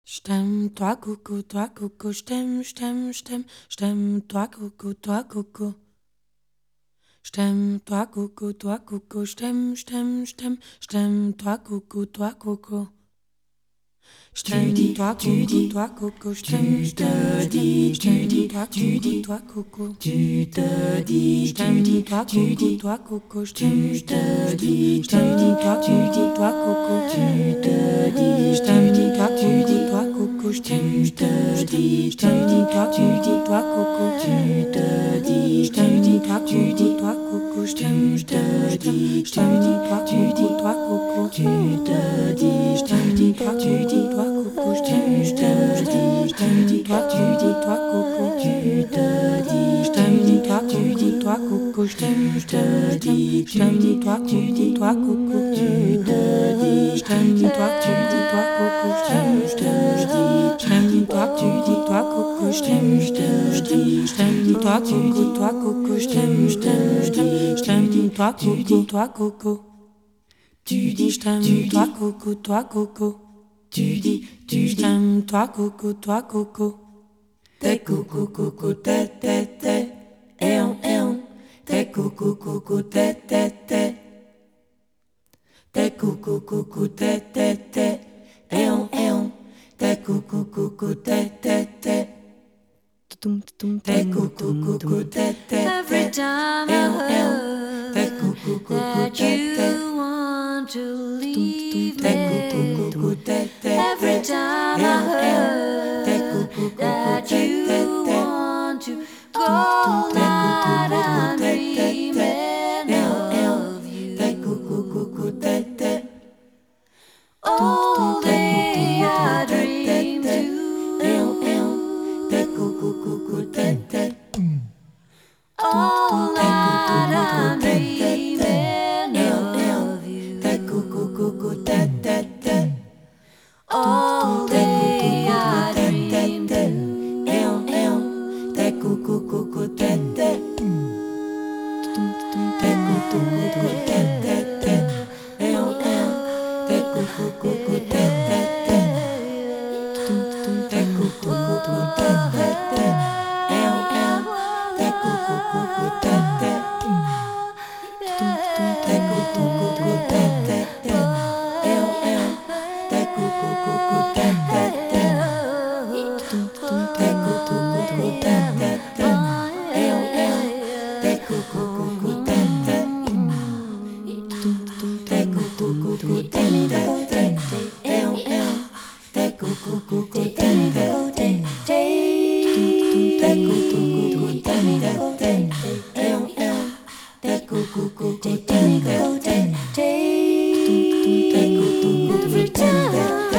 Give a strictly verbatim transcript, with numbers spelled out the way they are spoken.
Je t'aime, toi coco, toi coco, je t'aime, je t'aime, je t'aime, je t'aime, toi coco, toi coco. Je t'aime, toi coco, toi coco, je t'aime, je t'aime, je t'aime, je t'aime, toi coco, toi coco. Je t'aime, toi coco, toi coco, je t'aime, je t'aime, je t'aime, je t'aime, toi coco, toi coco. Tu te dis, Je t'aime, toi coco, toi coco, je t'aime, je t'aime, je t'aime, je t'aime, toi coco, toi coco. tu te dis, Je t'aime, toi coco, toi coco, je t'aime, je t'aime, je t'aime, je t'aime, toi coco, toi coco. tu te dis, Je t'aime, toi coco, toi coco, je t'aime, je t'aime, je t'aime, je t'aime, toi coco, toi coco. tu te dis, Je t'aime, toi coco, toi coco, je t'aime, je t'aime, je t'aime, je t'aime, toi coco, toi coco. tu te dis, Je t'aime, toi coco, toi coco, je t'aime, je t'aime, je t'aime, je t'aime, toi coco, toi coco. tu te dis, Je t'aime, toi coco, toi coco, je t'aime, je t'aime, je t'aime, je t'aime, toi coco, toi coco, je t'aime, je t'aime, je t'aime, je t'aime, toi coco, toi coco, je t'aime, je t'aime, je t'aime, je t'aime, toi coco, toi coco. tu dis, Je t'aime, toi coco, toi coco. tu dis, tu Je dis, t'aime, toi coco, toi coco. t'es coco, coco, t'es, t'es, t'es, et on, et on, t'es coco, coco, t'es, t'es, t'es, t'es coco, coco, t'es, t'es, t'es, et on, et on, t'es coco, coco, t'es, t'es, t'es. T'es coco, coco, t'es, t'es, Every time I heard that you want to leave me. Every time I heard that you want to go, that I'm dreaming of you. All day I dream too. All night I'm dreaming of you. All day I dream too. Every time